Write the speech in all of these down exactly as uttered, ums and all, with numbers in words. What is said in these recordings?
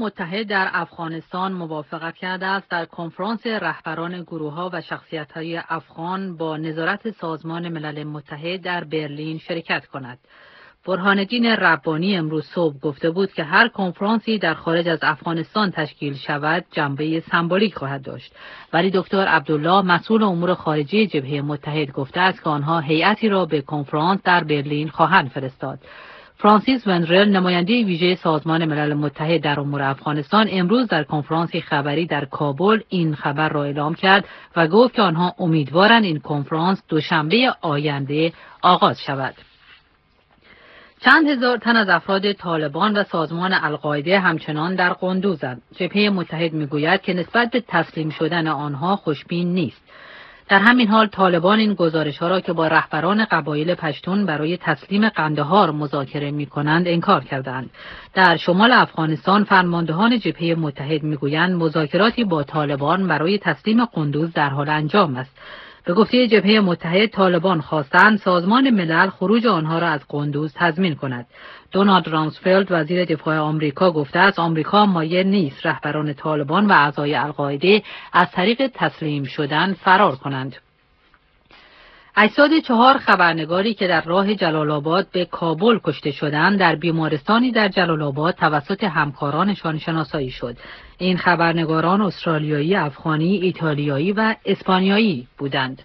متحد در افغانستان موافقت کرده است در کنفرانس رهبران گروه‌ها و شخصیت‌های افغان با نظارت سازمان ملل متحد در برلین شرکت کند. برهان الدین ربانی امروز صبح گفته بود که هر کنفرانسی در خارج از افغانستان تشکیل شود جنبه سمبولیک خواهد داشت، ولی دکتر عبدالله مسئول امور خارجی جبهه متحد گفته است که آنها هیئتی را به کنفرانس در برلین خواهند فرستاد. فرانسیس وندرل، نماینده ویژه سازمان ملل متحد در امور افغانستان، امروز در کنفرانسی خبری در کابل این خبر را اعلام کرد و گفت که آنها امیدوارند این کنفرانس دوشنبه آینده آغاز شود. چند هزار تن از افراد طالبان و سازمان القاعده همچنان در قندوزند. جبهه متحد میگوید که نسبت به تسلیم شدن آنها خوشبین نیست. در همین حال طالبان این گزارش‌ها را که با رهبران قبایل پشتون برای تسلیم قندهار مذاکره می‌کنند انکار کردند. در شمال افغانستان فرماندهان جبهه متحد می‌گویند مذاکراتی با طالبان برای تسلیم قندوز در حال انجام است. به گفته جبهه متحد، طالبان خواستند سازمان ملل خروج آنها را از قندوز تضمین کند. دونالد رامسفلد، وزیر دفاع آمریکا، گفته است آمریکا مایل نیست رهبران طالبان و اعضای القاعده از طریق تسلیم شدن فرار کنند. اجساد چهار خبرنگاری که در راه جلال آباد به کابل کشته شدند در بیمارستانی در جلال آباد توسط همکارانشان شناسایی شد. این خبرنگاران استرالیایی، افغانی، ایتالیایی و اسپانیایی بودند.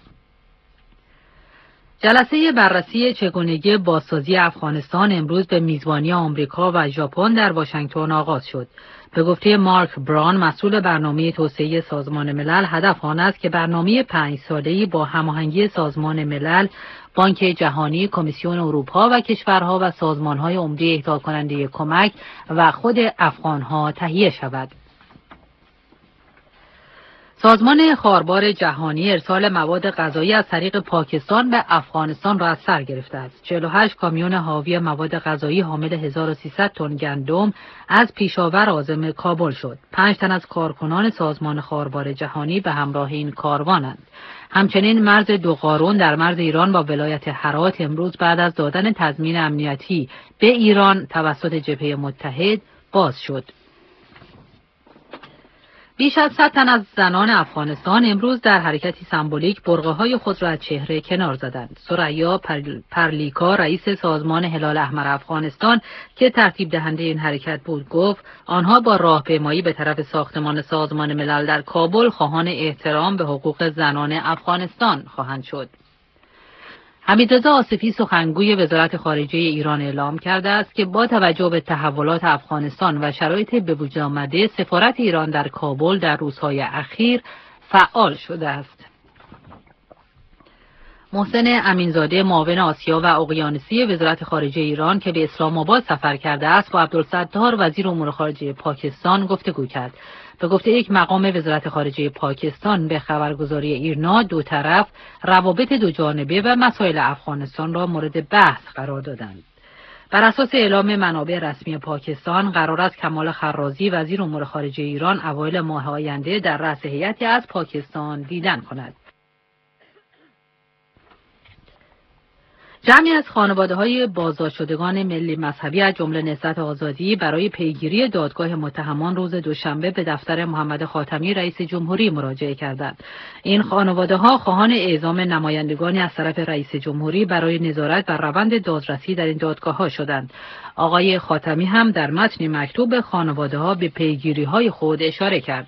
جلسه بررسی چگونگی بازسازی افغانستان امروز به میزبانی آمریکا و ژاپن در واشنگتن آغاز شد. به گفته مارک بران، مسئول برنامه توسعه سازمان ملل، هدف آن است که برنامه پنج ساله‌ای با هماهنگی سازمان ملل، بانک جهانی، کمیسیون اروپا و کشورها و سازمان‌های عمده اهدا کننده کمک و خود افغان‌ها تهیه شود. سازمان خاربار جهانی ارسال مواد غذایی از طریق پاکستان به افغانستان را از سر گرفته است. چهل و هشت کامیون حاوی مواد غذایی حامل هزار و سیصد تن گندم از پیشاور عازم کابل شد. پنج تن از کارکنان سازمان خاربار جهانی به همراه این کاروانند. همچنین مرز دو قارون در مرز ایران با ولایت هرات امروز بعد از دادن تضمین امنیتی به ایران توسط جبهه متحد باز شد. بیش از صد تن از زنان افغانستان امروز در حرکتی سمبولیک برقع‌های خود را از چهره کنار زدند. ثریا پرلیکا، رئیس سازمان هلال احمر افغانستان که ترتیب دهنده این حرکت بود، گفت آنها با راهپیمایی به طرف ساختمان سازمان ملل در کابل خواهان احترام به حقوق زنان افغانستان خواهند شد. حمیدرضا آصفی، سخنگوی وزارت خارجه ایران، اعلام کرده است که با توجه به تحولات افغانستان و شرایط به وجود آمده، سفارت ایران در کابل در روزهای اخیر فعال شده است. محسن امینزاده، معاون آسیا و اقیانوسی وزارت خارجه ایران که به اسلام آباد سفر کرده است، با عبدالستار، وزیر امور خارجه پاکستان، گفتگو کرد. به گفته یک مقام وزارت خارجه پاکستان به خبرگزاری ایرنا، دو طرف روابط دو جانبه و مسائل افغانستان را مورد بحث قرار دادند. بر اساس اعلام منابع رسمی پاکستان، قرار است کمال خرازی، وزیر امور خارجه ایران، اوایل ماه آینده در رأس هیئتی از پاکستان دیدن کند. جمعی از خانواده‌های بازداشت شدگان ملی مذهبی از جمله نهضت آزادی برای پیگیری دادگاه متهمان روز دوشنبه به دفتر محمد خاتمی رئیس جمهوری مراجعه کردند. این خانواده‌ها خواهان اعزام نمایندگانی از طرف رئیس جمهوری برای نظارت بر روند دادرسی در این دادگاه‌ها شدند. آقای خاتمی هم در متن مکتوب به خانواده‌ها به پیگیری‌های خود اشاره کرد.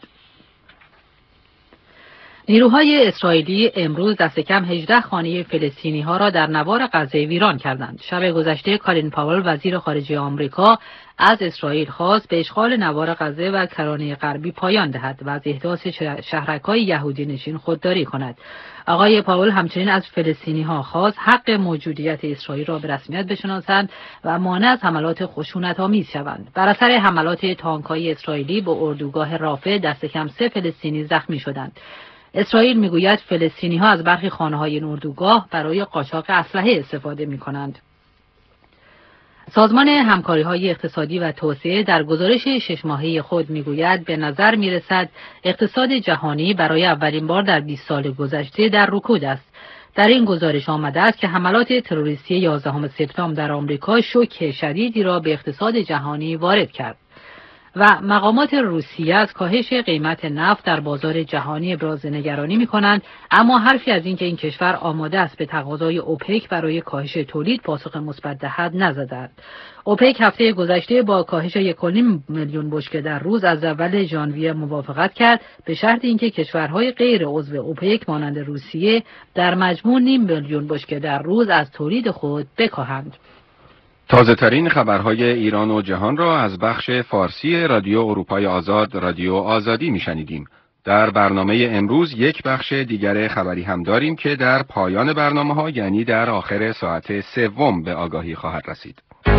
نیروهای اسرائیلی امروز دست کم هجده خانه فلسطینی ها را در نوار غزه ویران کردند. شب گذشته کالین پاول، وزیر خارجه آمریکا، از اسرائیل خواست به اشغال نوار غزه و کرانه غربی پایان دهد و از احداث شهرک‌های یهودی نشین خودداری کند. آقای پاول همچنین از فلسطینی ها خواست حق موجودیت اسرائیل را به رسمیت بشناسند و مانع از حملات خشونت‌آمیز شوند. بر اثر حملات تانک‌های اسرائیلی به اردوگاه رافح دست کم سه فلسطینی زخمی شدند. اسرائیل میگوید فلسطینی ها از برخی خانه های این اردوگاه برای قاچاق اسلحه استفاده می کنند. سازمان همکاری های اقتصادی و توسعه در گزارش شش ماهه خود میگوید به نظر می رسد اقتصاد جهانی برای اولین بار در بیست سال گذشته در رکود است. در این گزارش آمده است که حملات تروریستی یازدهم سپتامبر در آمریکا شوک شدیدی را به اقتصاد جهانی وارد کرد. و مقامات روسیه از کاهش قیمت نفت در بازار جهانی ابراز نگرانی می‌کنند، اما حرفی از اینکه این کشور آماده است به تقاضای اوپک برای کاهش تولید پاسخ مثبت دهد نزدند. اوپک هفته گذشته با کاهش یک و نیم میلیون بشکه در روز از اول ژانویه موافقت کرد، به شرط اینکه کشورهای غیر عضو اوپک مانند روسیه در مجموع نیم میلیون بشکه در روز از تولید خود بکاهند. تازه ترین خبرهای ایران و جهان را از بخش فارسی رادیو اروپای آزاد، رادیو آزادی میشنیدیم. در برنامه امروز یک بخش دیگر خبری هم داریم که در پایان برنامه ها، یعنی در آخر ساعت سوم، به آگاهی خواهد رسید.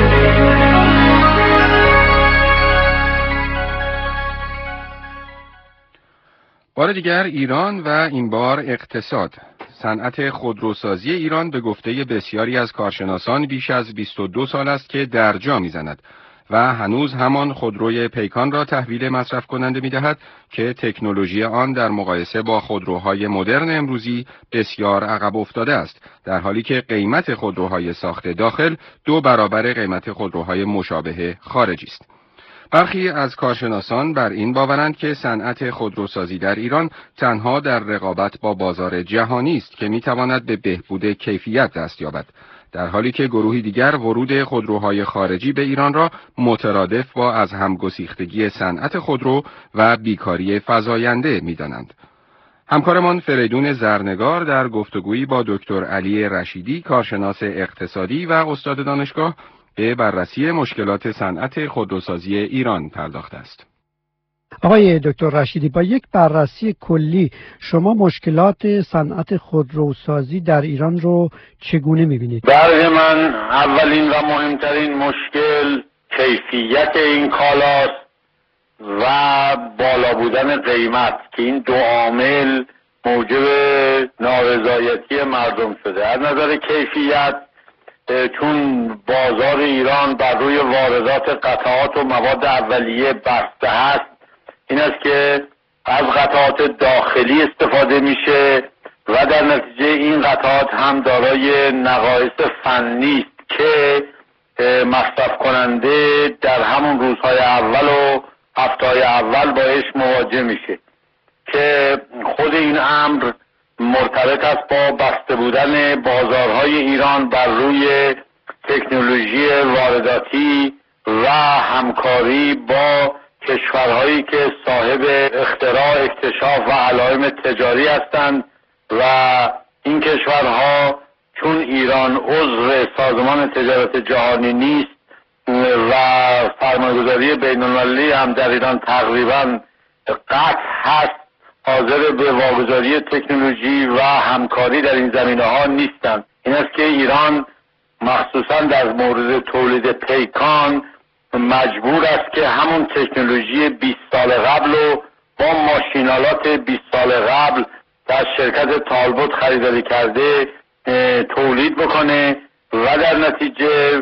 بار دیگر ایران و این بار اقتصاد. صنعت خودروسازی ایران به گفته بسیاری از کارشناسان بیش از بیست و دو سال است که درجا میزند و هنوز همان خودروی پیکان را تحویل مصرف کننده می‌دهد که تکنولوژی آن در مقایسه با خودروهای مدرن امروزی بسیار عقب افتاده است، در حالی که قیمت خودروهای ساخت داخل دو برابر قیمت خودروهای مشابه خارجی است. برخی از کارشناسان بر این باورند که صنعت خودروسازی در ایران تنها در رقابت با بازار جهانی است که می‌تواند به بهبود کیفیت دست یابد، در حالی که گروهی دیگر ورود خودروهای خارجی به ایران را مترادف با از همگسیختگی صنعت خودرو و بیکاری فزاینده می‌دانند. همکارمان فریدون زرنگار در گفتگویی با دکتر علی رشیدی، کارشناس اقتصادی و استاد دانشگاه، به بررسی مشکلات صنعت خودروسازی ایران پرداخته است. آقای دکتر رشیدی، با یک بررسی کلی شما مشکلات صنعت خودروسازی در ایران رو چگونه می‌بینید؟ برای من اولین و مهمترین مشکل کیفیت این کالاست و بالا بودن قیمت که این دو عامل موجب نارضایتی مردم شده. از نظر کیفیت، چون بازار ایران بر روی واردات قطعات و مواد اولیه بسته است، این است که از قطعات داخلی استفاده میشه و در نتیجه این قطعات هم دارای نقایص فنی است که مصرف کننده در همون روزهای اول و هفته‌های اول باش مواجه میشه که خود این امر مرتبط است با بسته بودن بازارهای ایران بر روی تکنولوژی وارداتی و همکاری با کشورهایی که صاحب اختراع، اکتشاف و علائم تجاری هستند و این کشورها چون ایران عضو سازمان تجارت جهانی نیست و سرمایه‌گذاری بین‌المللی هم در ایران تقریباً قطع هست، حاضر به واگذاری تکنولوژی و همکاری در این زمینه‌ها نیستند. این است که ایران مخصوصاً در مورد تولید پیکان مجبور است که همون تکنولوژی بیست سال قبل رو با ماشینالات بیست سال قبل در شرکت تالبوت خریداری کرده تولید بکنه و در نتیجه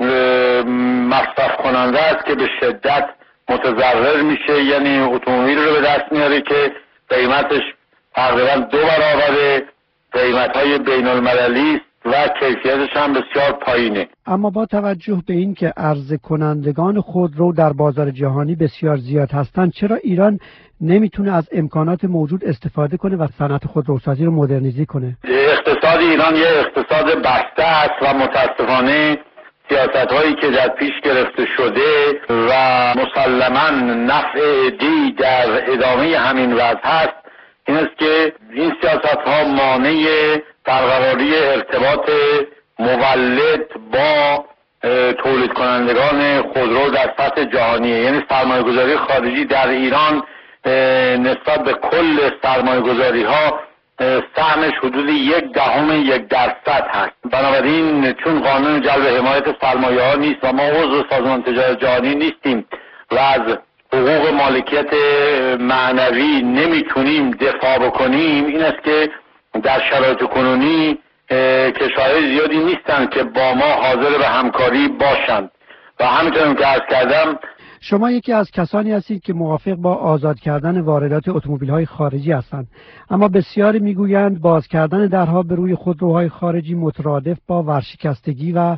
مصرف کننده است که به شدت متضرر میشه، یعنی اتومبیل رو به دست میاره که قیمتش تقریبا دو برابر قیمت‌های بین‌المللی است و کیفیتش هم بسیار پایینه. اما با توجه به این که عرضه کنندگان خودرو در بازار جهانی بسیار زیاد هستند، چرا ایران نمیتونه از امکانات موجود استفاده کنه و صنعت خودروسازی رو مدرنیزی کنه؟ اقتصاد ایران یه اقتصاد بسته است و متاسفانه سیاست‌هایی که در پیش گرفته شده و مسلماً نفع عدی در ادامه همین وضع هست، این است که این سیاست‌ها مانع برقراری ارتباط مولد با تولید کنندگان خودرو در سطح جهانیه. یعنی سرمایه‌گذاری خارجی در ایران نسبت به کل سرمایه‌گذاری‌ها سهمش حدود یک دهم یک درصد هست. بنابراین چون قانون جلب حمایت سرمایه‌ها نیست و ما عضو سازمان تجارت جهانی نیستیم و از حقوق مالکیت معنوی نمیتونیم دفاع بکنیم، این است که در شرایط کنونی کشورهای زیادی نیستند که با ما حاضر به همکاری باشند و همینطور که عرض کردم شما یکی از کسانی هستید که موافق با آزاد کردن واردات اتومبیل‌های خارجی هستند، اما بسیاری میگویند باز کردن درها به روی خودروهای خارجی مترادف با ورشکستگی و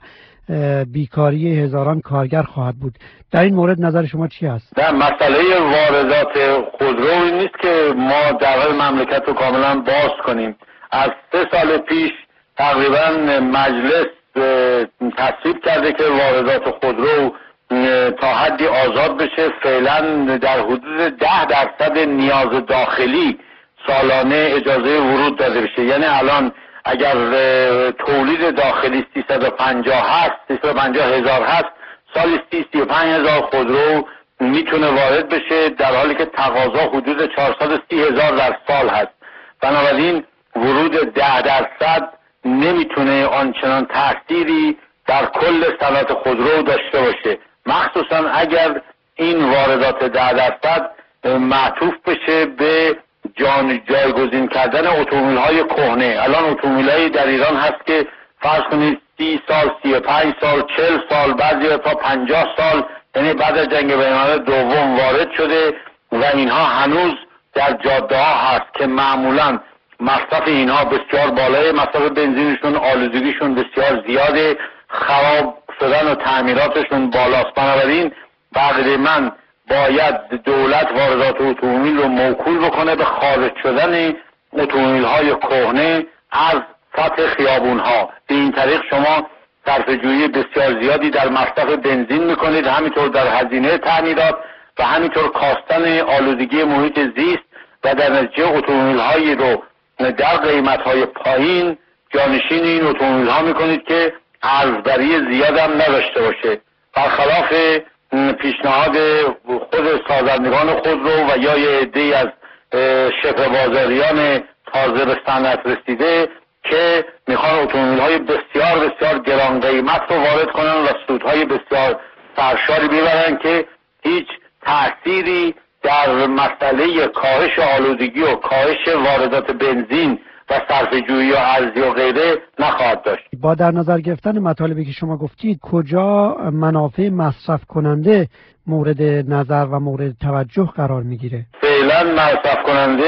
بیکاری هزاران کارگر خواهد بود. در این مورد نظر شما چی است؟ در مسئله واردات خودرو این نیست که ما در مملکت رو کاملا باز کنیم. از سه سال پیش تقریبا مجلس تصویب کرده که واردات خودرو تا حدی آزاد بشه. فعلا در حدود ده درصد نیاز داخلی سالانه اجازه ورود داده بشه. یعنی الان اگر تولید داخلی سیصد و پنجاه هست، سیصد و پنجاه هزار هست، سالی سی سی و پنج هزار خودرو میتونه وارد بشه، در حالی که تقاضا حدود چهارصد و سی هزار در سال هست. بنابراین ورود ده درصد نمیتونه آنچنان تأثیری در کل صنعت خودرو داشته باشه، مخصوصا اگر این واردات ده درصد معطوف بشه به جان جایگزین کردن اتومبیل‌های کهنه. الان اتومبیل‌هایی در ایران هست که فرض کنید سی سال، سی و پنج سال، چهل سال، بعضی تا پنجاه سال، یعنی بعد از جنگ بین‌الملل دوم وارد شده و اینها هنوز در جاده ها هست که معمولاً مصرف اینها بسیار بالای، مصرف بنزینشون، آلودگیشون بسیار زیاده، خراب شدن و تعمیراتشون بالاست. بنابراین بقیه من باید دولت واردات اتومبیل رو موکول بکنه به خارج شدن اتومبیل‌های کهنه از سطح خیابون‌ها. به این طریق شما صرفه‌جویی بسیار زیادی در مصرف بنزین میکنید، همینطور در هزینه تعمیرات و همینطور کاستن آلودگی محیط زیست و در نتیجه اتومبیل‌هایی رو در قیمت‌های پایین جانشین این اتومبیل‌ها میکنید که ارزبری زیاد هم نداشته باشه. برخلاف پیشنهاد خود سازندگان خودرو و یا یه عده‌ای از شبه بازاریان تازه به صنعت رسیده که میخوان اتومبیل‌های بسیار بسیار گران قیمت رو وارد کنن و سودهای بسیار سرشاری ببرن که هیچ تأثیری در مسئله کاهش آلودگی و کاهش واردات بنزین و صرفه‌جویی و ارزی و غیره نخواهد داشت. با در نظر گرفتن مطالبی که شما گفتید، کجا منافع مصرف کننده مورد نظر و مورد توجه قرار میگیره؟ فعلا مصرف کننده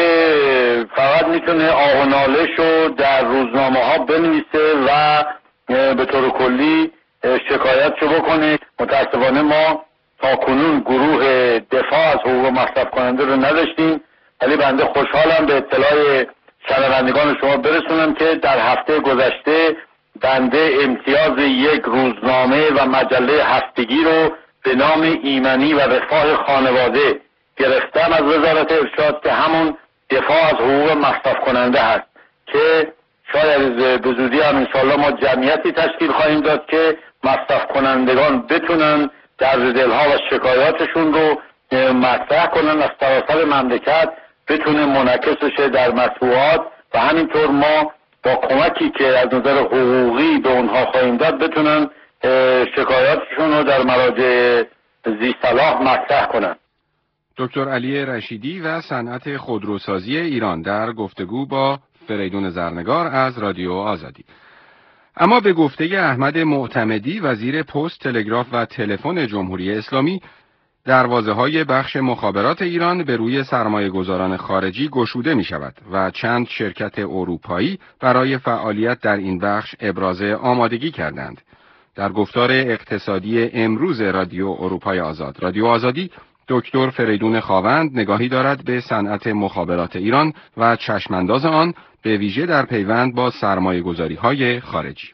فقط میتونه آه و ناله‌شو در روزنامه ها بنویسه و به طور کلی شکایتشو بکنه. متاسفانه ما تا کنون گروه دفاع از حقوق مصرف کننده رو نداشتیم، ولی بنده خوشحالم به اطلاع شنوندگان شما برسونم که در هفته گذشته بنده امتیاز یک روزنامه و مجله هفتگی رو به نام ایمنی و رفاه خانواده گرفتم از وزارت ارشاد که همون دفاع از حقوق مصرف کننده هست که شاید به زودی هم انشاءالله ما جمعیتی تشکیل خواهیم داد که مصرف کنندگان بتونن درد دلها و شکایاتشون رو مطرح کنن، از سراسر مملکت بتونه منعکس بشه در مطبوعات و همینطور ما با کمکی که از نظر حقوقی به اونها خواهیم داد بتونن شکایاتشون رو در مراجع ذی صلاح مطرح کنن. دکتر علی رشیدی و صنعت خودروسازی ایران در گفتگو با فریدون زرنگار از رادیو آزادی. اما به گفته احمد معتمدی وزیر پست، تلگراف و تلفن جمهوری اسلامی، دروازه‌های بخش مخابرات ایران به روی سرمایه‌گذاران خارجی گشوده می‌شود و چند شرکت اروپایی برای فعالیت در این بخش ابراز آمادگی کردند. در گفتار اقتصادی امروز رادیو اروپای آزاد، رادیو آزادی، دکتر فریدون خاوند نگاهی دارد به صنعت مخابرات ایران و چشمانداز آن به ویژه در پیوند با سرمایه‌گذاری‌های خارجی.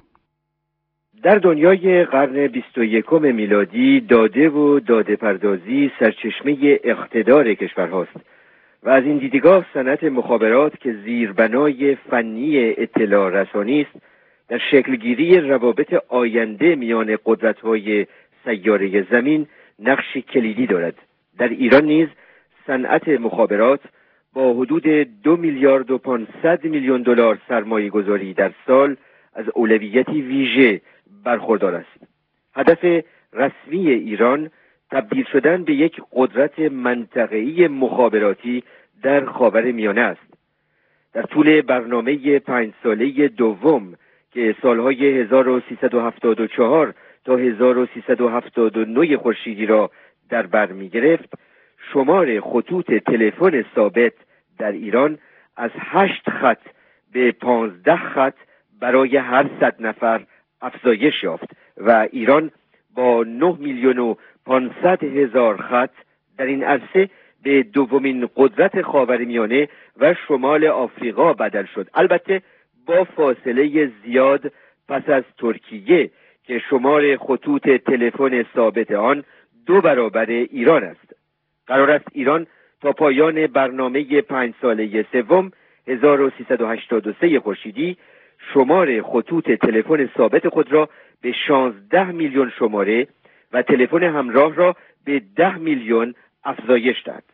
در دنیای قرن بیست و یکم میلادی داده و داده پردازی سرچشمه اقتدار کشورهاست و از این دیدگاه صنعت مخابرات که زیربنای فنی اطلاع رسانی است در شکلگیری روابط آینده میان قدرت‌های سیاره زمین نقشی کلیدی دارد. در ایران نیز صنعت مخابرات با حدود دو میلیارد و پانصد میلیون دلار سرمایه گذاری در سال از اولویتی ویژه برخوردار است. هدف رسمی ایران تبدیل شدن به یک قدرت منطقه‌ای مخابراتی در خاورمیانه است. در طول برنامه پنج ساله دوم که سالهای هزار و سیصد و هفتاد و چهار تا هزار و سیصد و هفتاد و نه خورشیدی را در بر می گرفت، شمار خطوط تلفن ثابت در ایران از هشت خط به پانزده خط برای هر صد نفر افزایش یافت و ایران با نه میلیون و پانصد هزار خط در این عرصه به دومین قدرت خاورمیانه و شمال آفریقا بدل شد، البته با فاصله زیاد پس از ترکیه که شمار خطوط تلفن ثابت آن دو برابر ایران است. قرار است ایران تا پایان برنامه پنج ساله سوم هزار و سیصد و هشتاد و سه خورشیدی شمار خطوط تلفن ثابت خود را به شانزده میلیون شماره و تلفن همراه را به ده میلیون افزایش داد.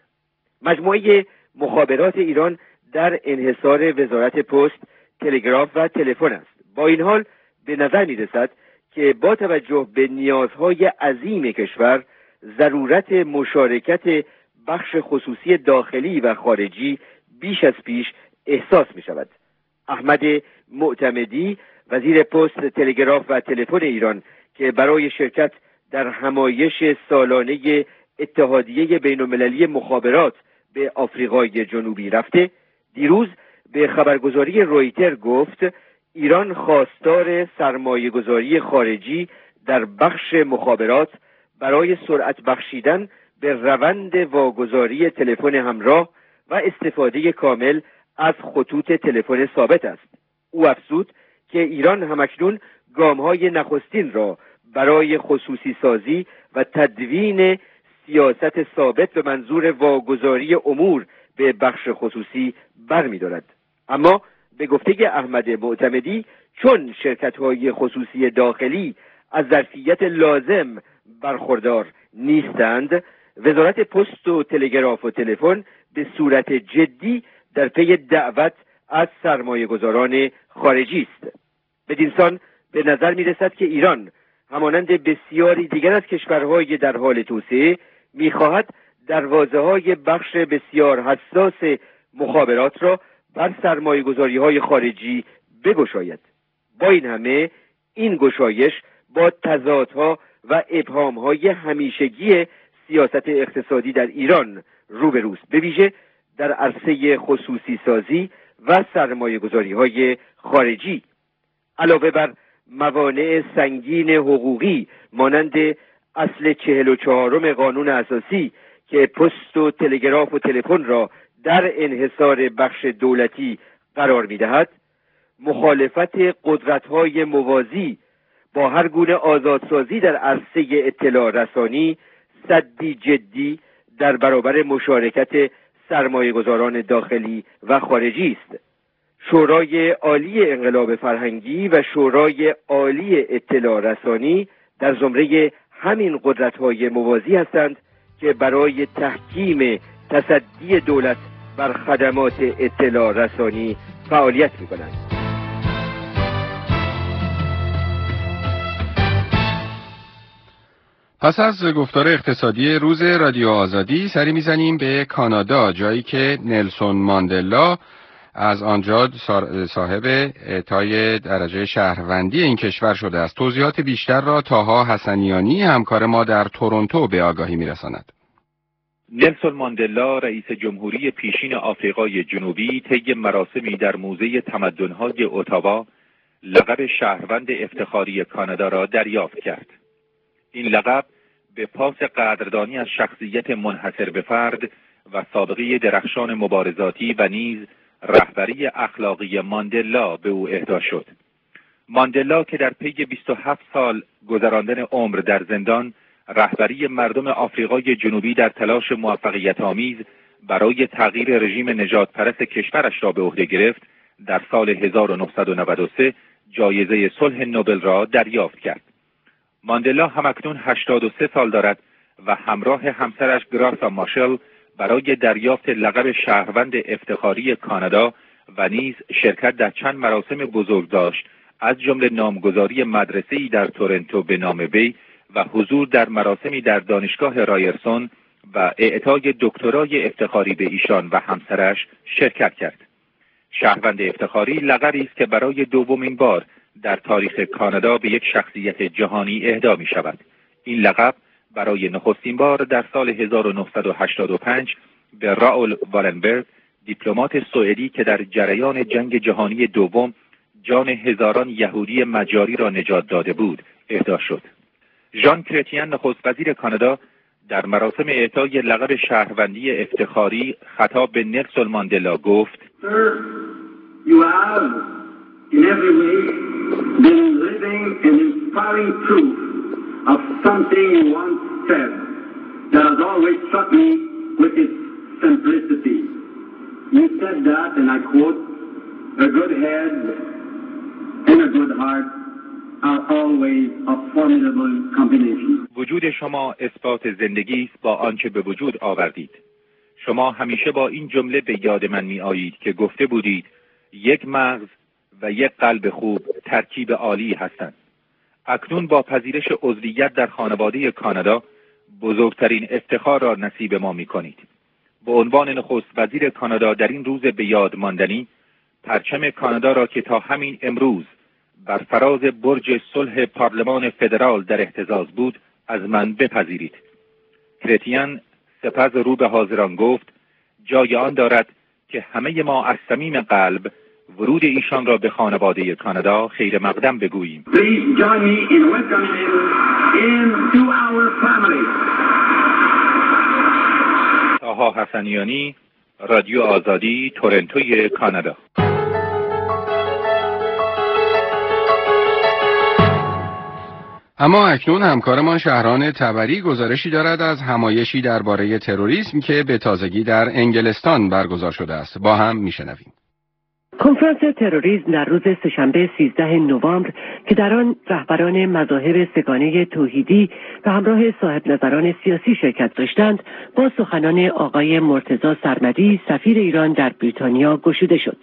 مجموعه مخابرات ایران در انحصار وزارت پست، تلگراف و تلفن است. با این حال به نظر می رسد که با توجه به نیازهای عظیم کشور ضرورت مشارکت بخش خصوصی داخلی و خارجی بیش از پیش احساس می شود. احمد معتمدی وزیر پست، تلگراف و تلفن ایران که برای شرکت در همایش سالانه اتحادیه بین‌المللی مخابرات به آفریقای جنوبی رفته، دیروز به خبرگزاری رویتر گفت ایران خواستار سرمایه‌گذاری خارجی در بخش مخابرات برای سرعت بخشیدن به روند واگذاری تلفن همراه و استفاده کامل از خطوط تلفن ثابت است. او افزود که ایران همکنون گام‌های نخستین را برای خصوصی سازی و تدوین سیاست ثابت به منظور واگذاری امور به بخش خصوصی برمی‌دارد. اما به گفته احمد معتمدی چون شرکت‌های خصوصی داخلی از ظرفیت لازم برخوردار نیستند، وزارت پست و تلگراف و تلفن به صورت جدی در پی دعوت از سرمایه‌گذاران خارجی است. بدینسان به نظر می‌رسد که ایران همانند بسیاری دیگر از کشورهای در حال توسعه می‌خواهد دروازه‌های بخش بسیار حساس مخابرات را بر سرمایه‌گذاری‌های خارجی بگشاید. با این همه این گشایش با تضادها و ابهام‌های همیشگی سیاست اقتصادی در ایران روبروست، به ویژه در عرصه خصوصی سازی و سرمایه‌گذاری‌های خارجی. علاوه بر موانع سنگین حقوقی مانند اصل چهل و چهارم قانون اساسی که پست و تلگراف و تلفن را در انحصار بخش دولتی قرار می‌دهد، مخالفت قدرت‌های موازی با هر گونه آزادسازی در عرصه اطلاع رسانی سدی جدی در برابر مشارکت سرمایه‌گذاران داخلی و خارجی است. شورای عالی انقلاب فرهنگی و شورای عالی اطلاع رسانی در زمره همین قدرت‌های موازی هستند که برای تحکیم تصدی دولت بر خدمات اطلاع رسانی فعالیت می‌کنند. پس از گفتار اقتصادی روز رادیو آزادی سری میزنیم به کانادا، جایی که نلسون ماندلا از آنجا صاحب اعطای درجه شهروندی این کشور شده است. توضیحات بیشتر را طاها حسنیانی همکار ما در تورنتو به آگاهی میرساند. نلسون ماندلا رئیس جمهوری پیشین آفریقای جنوبی طی مراسمی در موزه تمدن‌های اتاوا لقب شهروند افتخاری کانادا را دریافت کرد. این لقب به پاس قدردانی از شخصیت منحصر به فرد و سابقه درخشان مبارزاتی و نیز رهبری اخلاقی ماندلا به او اهدا شد. ماندلا که در پی بیست و هفت سال گذراندن عمر در زندان رهبری مردم آفریقای جنوبی در تلاش موفقیت آمیز برای تغییر رژیم نژاد پرست کشورش را به عهده گرفت، در سال هزار و نهصد و نود و سه جایزه صلح نوبل را دریافت کرد. ماندلا همکنون هشتاد و سه سال دارد و همراه همسرش گراسا ماشل برای دریافت لقب شهروند افتخاری کانادا و نیز شرکت در چند مراسم بزرگ داشت، از جمله نامگذاری مدرسه‌ای در تورنتو به نام وی و حضور در مراسمی در دانشگاه رایرسون و اعطای دکترای افتخاری به ایشان و همسرش شرکت کرد. شهروند افتخاری لقبی است که برای دومین بار در تاریخ کانادا به یک شخصیت جهانی اهدا می شود. این لقب برای نخستین بار در سال هزار و نهصد و هشتاد و پنج به راول والنبرگ، دیپلمات سوئدی که در جریان جنگ جهانی دوم جان هزاران یهودی مجاری را نجات داده بود، اهدا شد. ژان کرتین، نخست وزیر کانادا، در مراسم اعطای لقب شهروندی افتخاری خطاب به نلسون ماندلا گفت: Sir, you have in every way been living an inspiring proof of something you once said that has always struck me with its simplicity. You said that, and I quote, "A good head and a good heart are always a formidable combination." وجود شما اثبات زندگی است با آنچه به وجود آوردید. شما همیشه با این جمله به یاد من می آیید که گفته بودید یک مغز و یک قلب خوب ترکیب عالی هستند. اکنون با پذیرش عضویت در خانواده کانادا بزرگترین افتخار را نصیب ما می کنید. به عنوان نخست وزیر کانادا در این روز به یاد ماندنی، پرچم کانادا را که تا همین امروز بر فراز برج صلح پارلمان فدرال در اهتزاز بود از من بپذیرید. کرتین سپس رو به حاضران گفت جای آن دارد که همه ما از صمیم قلب ورود ایشان را به خانواده کانادا خیر مقدم بگوییم. Please join me in welcoming into our family. طاها حسنیانی، رادیو آزادی، تورنتوی کانادا. اما اکنون همکارمان شهران تبری گزارشی دارد از همایشی درباره تروریسم که به تازگی در انگلستان برگزار شده است. با هم میشنویم. کنفرانس تروریسم در روز سه‌شنبه سیزدهم نوامبر که در آن رهبران مذاهب سگانه توحیدی و همراه صاحب نظران سیاسی شرکت داشتند، با سخنان آقای مرتضی سرمدی سفیر ایران در بریتانیا گشوده شد.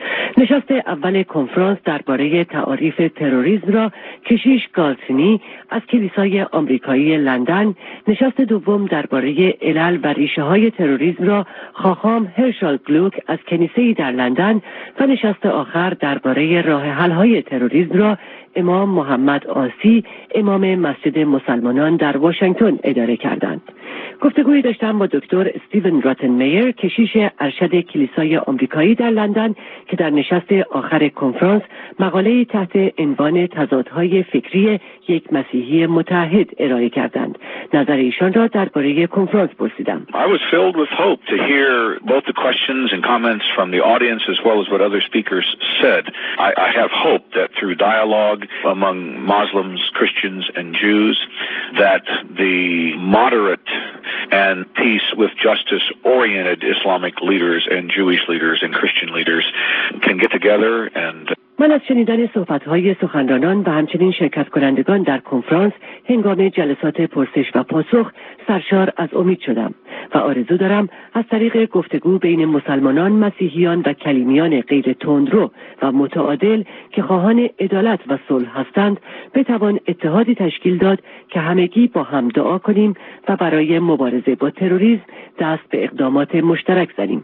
نشست اول کنفرانس درباره تعاریف تروریسم را کشیش گالتنی از کلیسای آمریکایی لندن، نشست دوم درباره علل و ریشه های تروریسم را خاخام هرشال گلوک از کنیسه‌ای در لندن و نشست آخر درباره راه حل های تروریسم را امام محمد آسی، امام مسجد مسلمانان در واشنگتن اداره کردند. گفتگویی داشتم با دکتر استیون راتنمیر، کشیش ارشد کلیسای آمریکایی در لندن، که در نشست آخر کنفرانس مقاله‌ای تحت عنوان تضادهای فکری یک مسیحی متحد ارائه کردند. نظر ایشان را درباره کنفرانس پرسیدم. I was filled with hope to hear both the questions and comments from the audience as well as what other speakers said. I, I have hope that through dialogue among Muslims, Christians and Jews that the moderate and peace with justice oriented Islamic leaders and Jewish leaders and Christian leaders can get together and من از شنیدن صحبت‌های سخنرانان و همچنین شرکت کنندگان در کنفرانس هنگام جلسات پرسش و پاسخ سرشار از امید شدم و آرزو دارم از طریق گفتگو بین مسلمانان، مسیحیان و کلیمیان غیر تندرو و متعادل که خواهان عدالت و صلح هستند بتوان اتحادی تشکیل داد که همگی با هم دعا کنیم و برای مبارزه با تروریسم دست به اقدامات مشترک زنیم.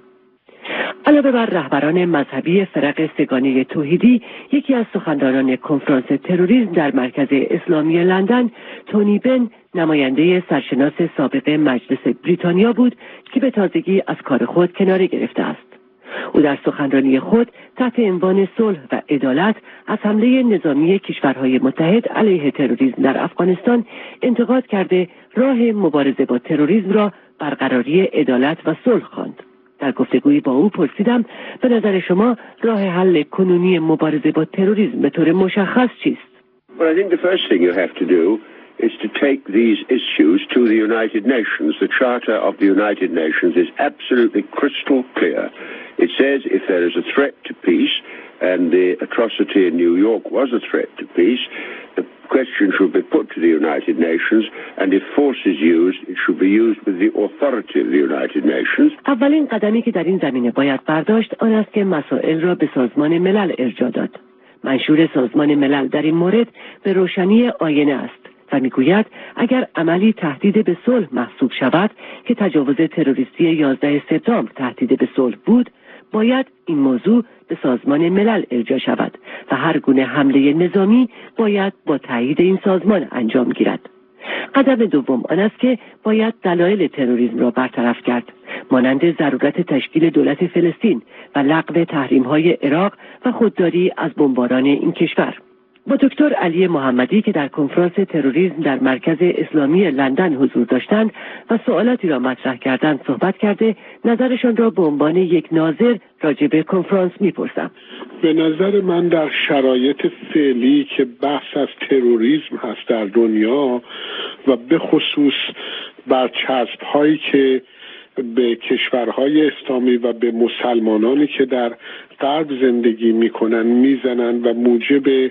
علاوه بر رهبران مذهبی فرق سگانه توحیدی، یکی از سخنرانان کنفرانس تروریسم در مرکز اسلامی لندن، تونی بن، نماینده سرشناس سابق مجلس بریتانیا بود که به تازگی از کار خود کناره گرفته است. او در سخنرانی خود تحت عنوان صلح و عدالت از حمله نظامی کشورهای متحد علیه تروریسم در افغانستان انتقاد کرده راه مبارزه با تروریسم را برقراری عدالت و صلح خواند. در گفتگویی با او پرسیدم به نظر شما راه حل کنونی مبارزه با تروریسم به طور مشخص چیست؟ Well, I think the first thing you have to do is to take these issues to the United Nations. The Charter of the United Nations is absolutely crystal clear. It says if there is a threat to peace, and the atrocity in New York was a threat to peace, the question should be put to the United Nations, and if force is used, it should be used with the authority of the United Nations. اولین قدمی که در این زمینه باید برداشت آن است که مسائل را به سازمان ملل ارجاع داد. منشور سازمان ملل در این مورد به روشنی آینه است و میگوید اگر عملی تهدید به صلح محسوب شود که تجاوز تروریستی یازده سپتامبر تهدید به صلح بود، باید این موضوع به سازمان ملل ارجاع شود و هر گونه حمله نظامی باید با تایید این سازمان انجام گیرد. قدم دوم آن است که باید دلایل تروریسم را برطرف کرد، مانند ضرورت تشکیل دولت فلسطین و لغو تحریم‌های عراق و خودداری از بمباران این کشور. با دکتر علی محمدی که در کنفرانس تروریسم در مرکز اسلامی لندن حضور داشتند و سوالاتی را مطرح کردند صحبت کرده، نظرشان را به عنوان یک ناظر راجع به کنفرانس می‌پرسم. به نظر من در شرایط فعلی که بحث از تروریسم هست در دنیا و به خصوص برچسب‌هایی که به کشورهای اسلامی و به مسلمانانی که در غرب زندگی میکنن میزنن و موجب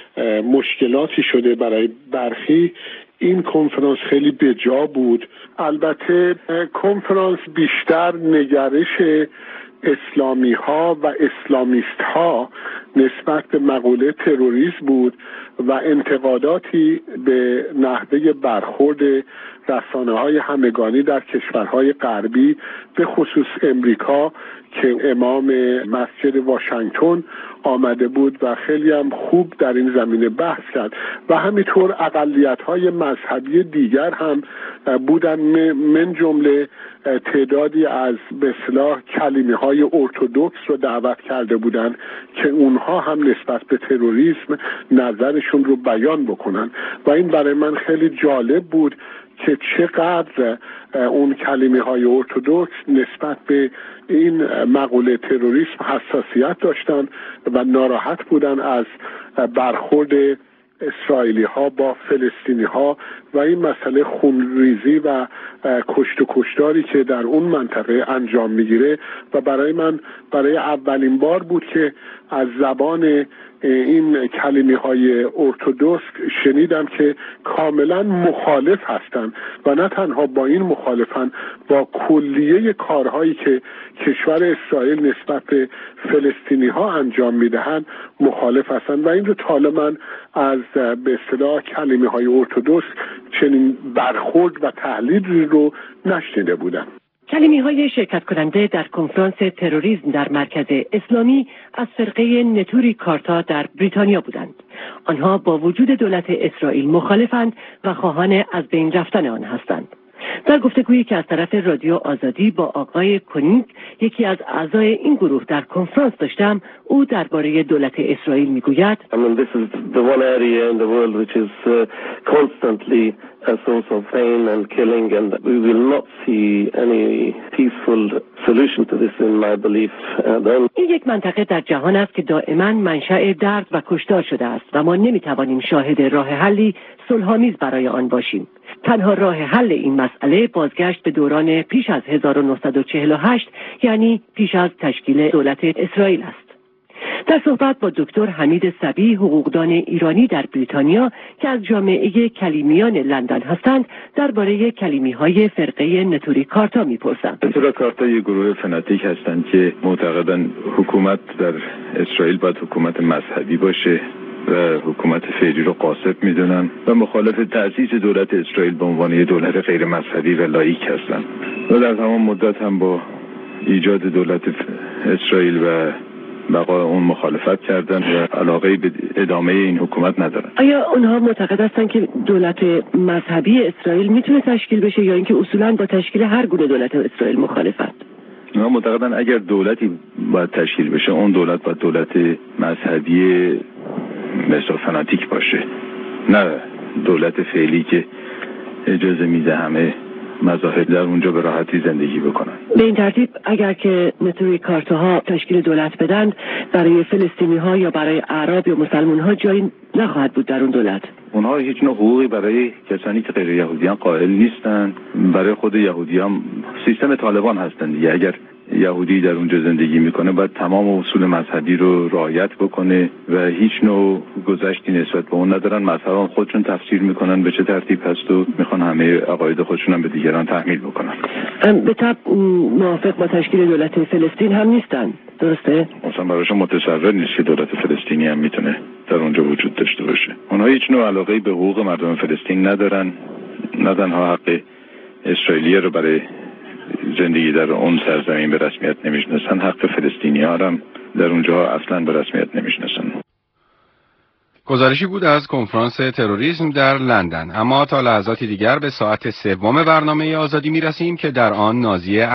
مشکلاتی شده برای برخی، این کنفرانس خیلی بجا بود. البته کنفرانس بیشتر نگرش اسلامی ها و اسلامیست ها نسبت به مقوله تروریسم بود و انتقاداتی به نحوه برخورد رسانه های همگانی در کشورهای غربی به خصوص امریکا که امام مسجد واشنگتن آمده بود و خیلی هم خوب در این زمینه بحث کرد و همینطور اقلیت‌های مذهبی دیگر هم بودن، من جمله تعدادی از به اصطلاح کلیمی‌های ارتدوکس رو دعوت کرده بودند که اونها هم نسبت به تروریسم نظرشون رو بیان بکنن و این برای من خیلی جالب بود که چقدر اون کلیمی‌های ارتدوکس نسبت به این مقوله تروریسم حساسیت داشتن و ناراحت بودن از برخورد اسرائیلی ها با فلسطینی ها و این مسئله خونریزی و کشت و کشتاری که در اون منطقه انجام میگیره و برای من برای اولین بار بود که از زبان این کلمه های ارتدوکس شنیدم که کاملا مخالف هستند و نه تنها با این مخالفن، با کلیه کارهایی که کشور اسرائیل نسبت به فلسطینی ها انجام میدهند مخالف هستند و این رو تا حالا من از به اصطلاح کلمه های ارتدوکس چنین برخورد و تحلیل رو نشنیده بودم. کلیمی‌های شرکت کننده در کنفرانس تروریسم در مرکز اسلامی از فرقه نتوری کارتا در بریتانیا بودند. آنها با وجود دولت اسرائیل مخالفند و خواهان از بین رفتن آن هستند. در گفتگویی که از طرف رادیو آزادی با آقای کنینگ، یکی از اعضای این گروه در کنفرانس داشتم، او درباره دولت اسرائیل میگوید: I mean, this is the one area in the world which is uh, constantly a source of pain and killing, and we will not see any peaceful solution to this in my belief. Uh, این یک منطقه در جهان است که دائما منشأ درد و کشتار شده است و ما نمیتوانیم شاهد راه حلی صلح‌آمیز برای آن باشیم. تنها راه حل این مسئله بازگشت به دوران پیش از هزار و نهصد و چهل و هشت، یعنی پیش از تشکیل دولت اسرائیل است. در صحبت با دکتر حمید صبی، حقوقدان ایرانی در بریتانیا که از جامعه کلیمیان لندن هستند، درباره کلیمی‌های فرقه نتوری کارتا می‌پرسند. نتوری کارتا یک گروه فناتیک هستند که معتقدند حکومت در اسرائیل باید حکومت مذهبی باشه و حکومت فعلی رو قاصد میدونن و مخالف تأسیس دولت اسرائیل به عنوان یک دولت غیر مذهبی و لاییک هستند و در تمام مدت هم با ایجاد دولت اسرائیل و بقای اون مخالفت کردن و علاقه به ادامه این حکومت ندارن. آیا اونها معتقد هستند که دولت مذهبی اسرائیل میتونه تشکیل بشه یا اینکه اصولاً با تشکیل هر گونه دولت اسرائیل مخالفت؟ اونها معتقدن اگر دولتی باید تشکیل بشه، اون دولت باید دولت مذهبی مثل فناتیک باشه، نه دولت فعلی که اجازه میده همه مذاهب در اونجا به راحتی زندگی بکنن. به این ترتیب اگر که نتوری کارتاها تشکیل دولت بدن، برای فلسطینی ها یا برای اعراب یا مسلمان ها جایی نخواهد بود در اون دولت. اونها هیچ نوع حقوقی برای کسانی که غیر یهودیان قائل نیستن. برای خود یهودیان سیستم طالبان هستند دیگه. اگر یهودی در اونجا زندگی میکنه باید تمام اصول مذهبی رو رعایت بکنه و هیچ نوع گذشتی نسبت به اون ندارن. مذهبان خودشون تفسیر میکنن به چه ترتیب هست و میخوان همه عقاید خودشون هم به دیگران تحمیل بکنن. به طب موافق با تشکیل دولت فلسطین هم نیستن، درسته؟ اصلا برایشون متصور نیست که دولت فلسطینی هم میتونه در اونجا وجود داشته باشه. اونها هیچ نوع علاقه‌ای به حقوق مردم فلسطین ندارن، نه تنها حق اسرائیلی رو برای زندگی در اون سرزمین به رسمیت نمیشناسن، حق فلسطینی ها هم در اونجا اصلا به رسمیت نمیشناسن. گزارشی بود از کنفرانس تروریسم در لندن. اما تا لحظاتی دیگر به ساعت سوم برنامه آزادی میرسیم که در آن نازیه